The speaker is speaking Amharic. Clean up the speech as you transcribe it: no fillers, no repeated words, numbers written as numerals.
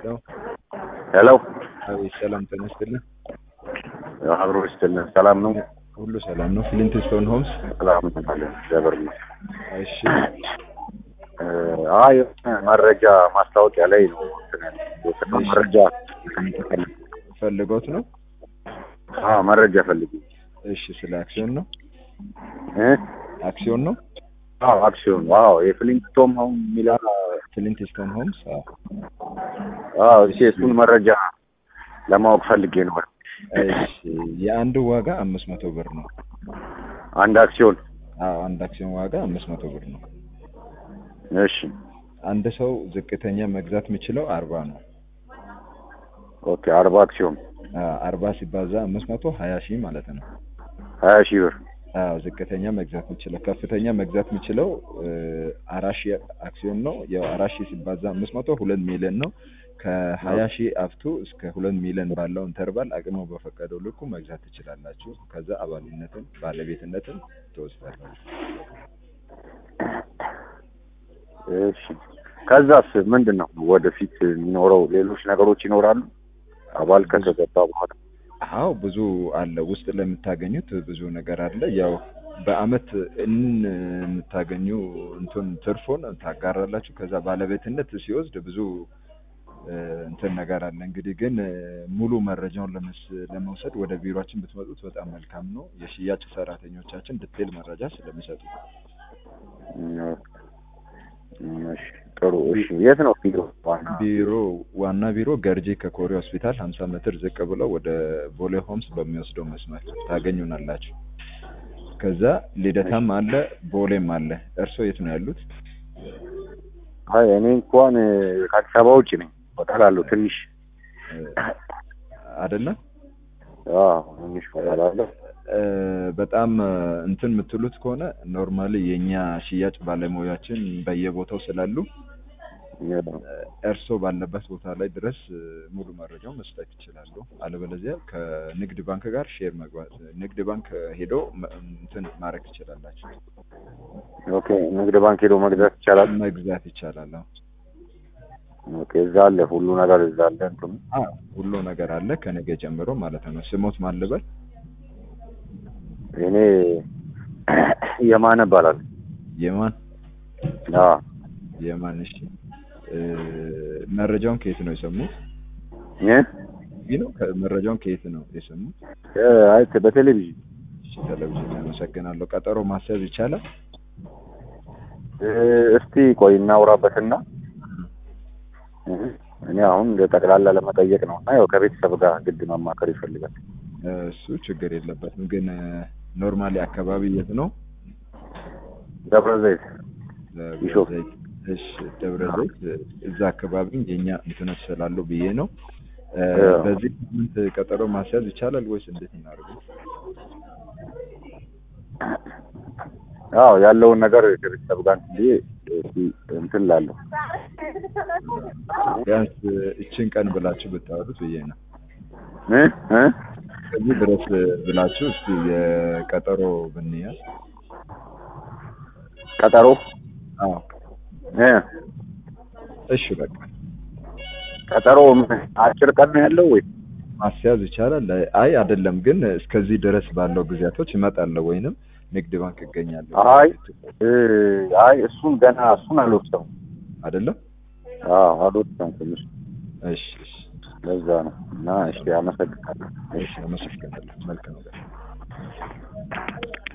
ነው። ሄሎ አቤት ሰላም ጤና ይስጥልኝ። አብሮ ይስጥልን። ሰላም ነው? ሁሉ ሰላም ነው። ፍሊንትስቶን ሆምስ። ሰላም ነው። ዘበር ነው። እሺ አይ መረጃ ማስታወቂያ ላይ ነው መረጃ ፈልጎት ነው። መረጃ ፈልጉ። እሺ ስለ አክሲዮን ነው። እ አክሲዮን ነው። አክሲዮን ዋው የፍሊንትስቶን ሆም ሚላ ፍሊንትስቶን ሆምስ። እሺ እሱን መረጃ ለማወቅ ፈልጌ ነው። እሺ የአንዱ ዋጋ 500 ብር ነው። አንድ አክሲዮን? አንድ አክሲዮን ዋጋ 500 ብር ነው። እሺ አንድ ሰው ዝቅተኛ መግዛት የሚችለው 40 ነው። ኦኬ 40 አክሲዮን 40 ሲባዛ 500 20,000 ማለት ነው። 20,000 ብር። ዝቅተኛ መግዛት የሚችለው ከፍተኛ መግዛት የሚችለው 4,000 አክሲዮን ነው። ያው 4,000 ሲባዛ 500 2 ሚሊዮን ነው። ከ20,000 አፍቱ እስከ 2 ሚሊዮን ባለው ኢንተርቫል አቅሙ በፈቀደው ልኩ መግዛት ትችላላችሁ። ከዛ አባልነትን ባለቤትነትን ትወስዳላችሁ። እሺ ከዛስ ምንድነው ወደፊት የሚኖረው? ሌሎች ነገሮች ይኖራሉ አባል ከተገባ በኋላ? ብዙ አለ። ውስጥ ለምታገኙት ብዙ ነገር አለ። ያው በአመት የምታገኙ ትርፎን ታጋራላችሁ። ከዛ ባለቤትነት ሲወስድ ብዙ ነገር አለ። እንግዲህ ግን ሙሉ መረጃውን ለመውሰድ ወደ ቢሮአችን ብትመጡት በጣም መልካም ነው። የሽያጭ ሰራተኞቻችን ዲቴል መረጃ ስለሚሰጡ። እሺ ጥሩ። እሺ የት ነው ዋና ቢሮ ገርጂ ከኮሪ ሆስፒታል 50 ሜትር ዝቅ ብለው ወደ ቦሌ ሆምስ በሚወስደው መስመር ታገኙናላችሁ። ከዛ ልደታም አለ ቦሌም አለ። እርሶ የት ነው ያሉት? እኔ እንኳን ከአዲስ አበባ ውጪ ነኝ። ወጣላለሁ ትንሽ አይደለም። ትንሽ ወጣላለሁ። በጣም የምትሉት ከሆነ ኖርማሊ የኛ ሽያጭ ባለሙያችን በየቦታው ስላሉ እርሶ ባለበት ቦታ ላይ ድረስ ሙሉ መረጃው መስጠት ይችላሉ። አለበለዚያ ከንግድ ባንክ ጋር ሼር መግባት ንግድ ባንክ ሄዶ ማድረግ ትችላላችሁ። ኦኬ ንግድ ባንክ ሄዶ መግዛት ይቻላል። ኦኬ እዛ አለ ሁሉ ነገር እዛ አለ። ሁሉ ነገር አለ ከነገ ጀምሮ ማለት ነው። ስሞት ማን ልበል? እኔ የማን እባላለሁ። የማን? እሺ መረጃውን ከየት ነው የሰሙት? መረጃውን ከየት ነው የሰሙት? በቴሌቪዥን። እሺ ቴሌቪዥን። አመሰግናለሁ። ቀጠሮ ማስያዝ ይቻላል? እስቲ ቆይ እናውራበትና እኔ አሁን ጠቅላላ ለመጠየቅ ነው እና ያው ከቤተሰብ ጋር ግድ መማከር ይፈልጋል። እሱ ችግር የለበትም። ግን ኖርማሊ አካባቢ የት ነው? ደብረ ዘይት። እሺ ደብረ ዘይት እዛ አካባቢ የኛ እንትኖች ስላሉ ብዬ ነው። በዚህ ሳምንት ቀጠሮ ማስያዝ ይቻላል ወይስ እንዴት እናደርገው? ያለውን ነገር ከቤተሰብ ጋር ላለሁ ቢያንስ እችን ቀን ብላችሁ ብታወሩት ብዬ ነው። ከዚህ ድረስ ብላችሁ እስቲ የቀጠሮ ብንያዝ። ቀጠሮ? እሺ በቃ ቀጠሮ አጭር ቀን ነው ያለው ወይ? ማስያዝ ይቻላል? አይደለም ግን እስከዚህ ድረስ ባለው ጊዜያቶች እመጣለሁ ወይንም ንግድ ባንክ እገኛለሁ። እሱን ገና አልወሰንም አይደለም? አልወሰንም ትንሽ። እሺ ለዛ ነው እና እሺ አመሰግናለሁ። መልካም